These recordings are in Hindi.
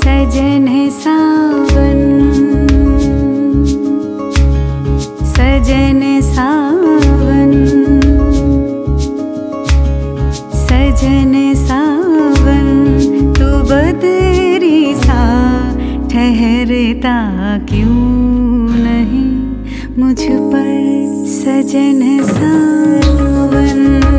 सजन सावन सजन सावन सजन सावन तू बदरी सा ठहरता क्यों नहीं मुझ पर सजन सावन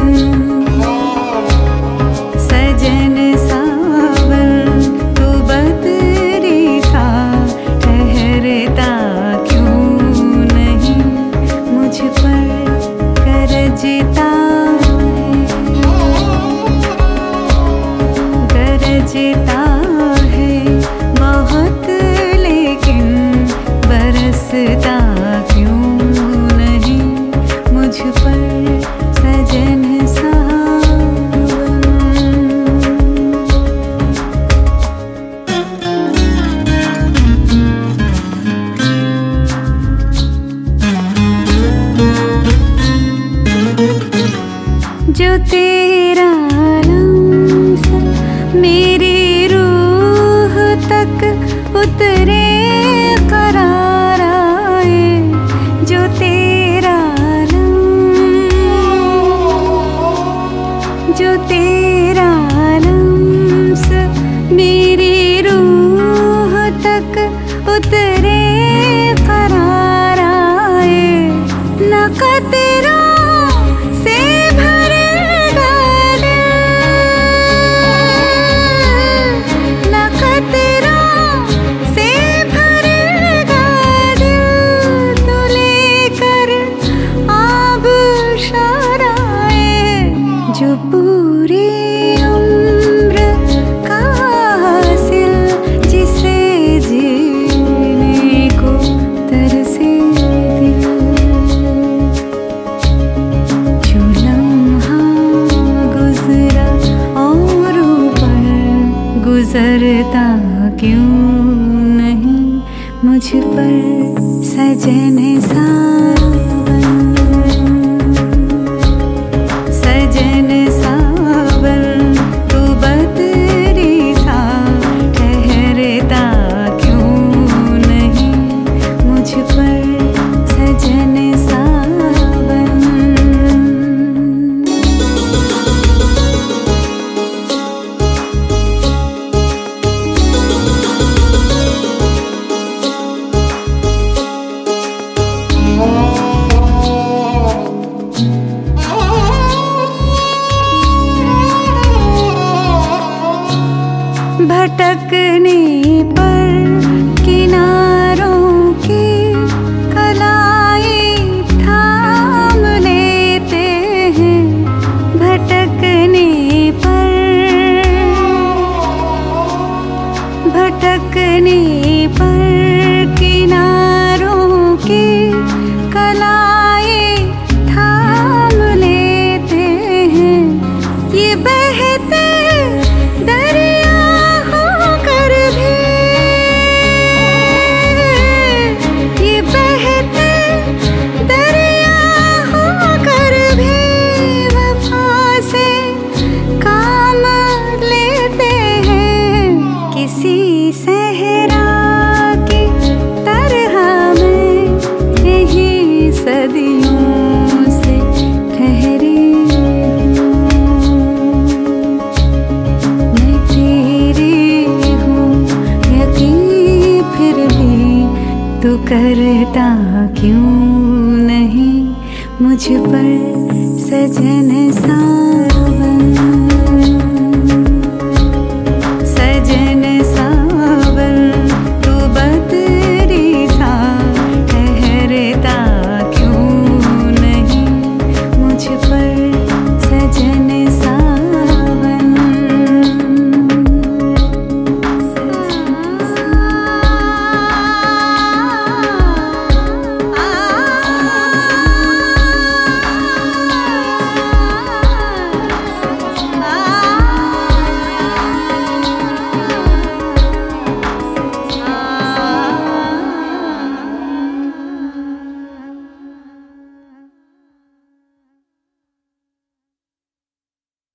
सजन सावन तू बदरी सा ठहरता क्यों नहीं मुझ पर गरजता है बहुत लेकिन बरसता क्यों नहीं मुझ पर सजन जो तेरा लम्स मेरी रूह तक उतरे करार आए जो तेरा लम्स मेरी रूह तक उतरे करार आए न कतरा जो पूरी उम्र का हासिल जिसे जीने को तरसे दिल जो लम्हा गुजरा और ऊपर गुजरता क्यों नहीं मुझ पर सजन सजन सावन तू बदरी सा ठहरता क्यों नहीं मुझ पर सजन सावन भटकने पर किनारों की कलाई थाम लेते हैं भटकने पर किनारों की कलाई थाम लेते हैं ये बहते दरिया सहरा की तरह मैं यही सदियों से ठहरी मैं तेरी हूँ यकीन फिर भी तू करता क्यों नहीं मुझ पर सजन सा